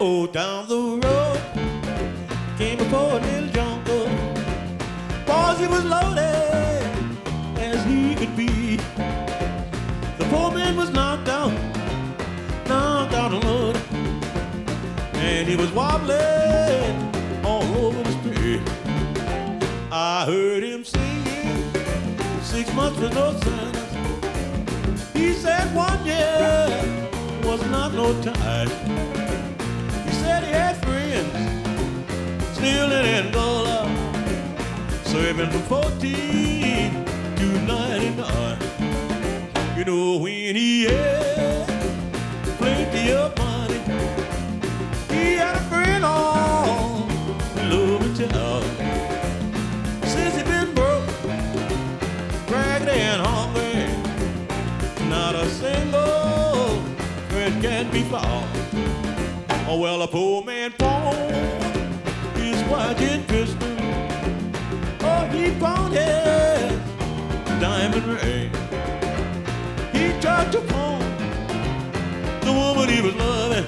Oh, down the road came a poor little jungle. Boys, he was loaded as he could be. The poor man was knocked out and loaded, and he was wobbling all over the street. I heard him singing 6 months with no sentence. He said 1 year was not no time. He said he had friends still in Angola, serving from 14 to 99. You know, when he had plenty of money, he had a friend on Love Town. Since he been broke, ragged and hungry, not a single friend can be found. Oh, well, a poor man pawned his watch and pistol. Oh, he pawned his diamond ring. He tried to pawn the woman he was loving,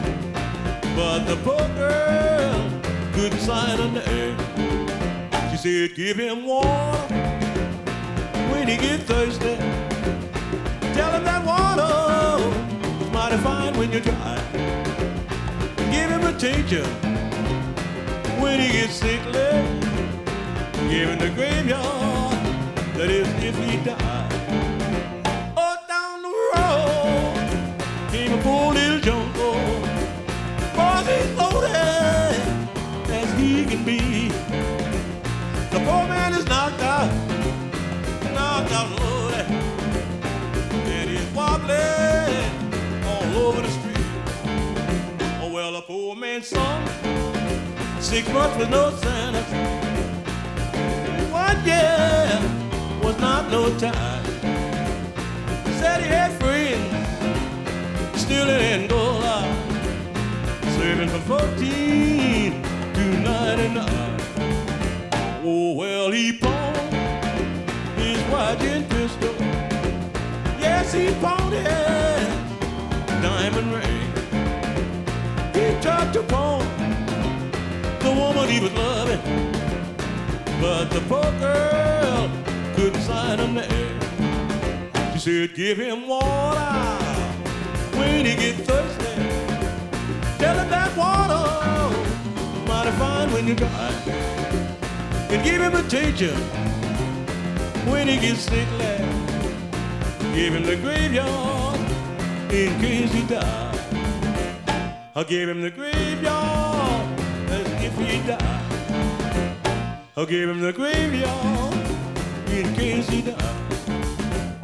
but the poor girl couldn't sign her name. She said, give him water when he gets thirsty. Tell him that water is mighty fine when you're dry. Give him a tincture when he gets sickly. Give him the graveyard, that is if he died. Oh, down the road came a poor little jungle. Boys, he's loaded as he can be. The poor man is knocked out and loaded, and he's wobbling all over the street. Oh, well, a poor man's son, 6 months with no sentence. 1 year was not no time. He said he had friends still in Angola, serving from 14 to 99. Oh, well, he pawned his watch and pistol. Yes, he pawned his diamond ring. He tried to pawn the woman he was loving, but the poor girl couldn't sign her name. She said, give him water when he gets thirsty. Tell him that water is mighty fine when you're dry. And give him a tincture when he gets sickly. Give him the graveyard in case he died. I gave him the graveyard as if he died. I gave him the graveyard in case he died.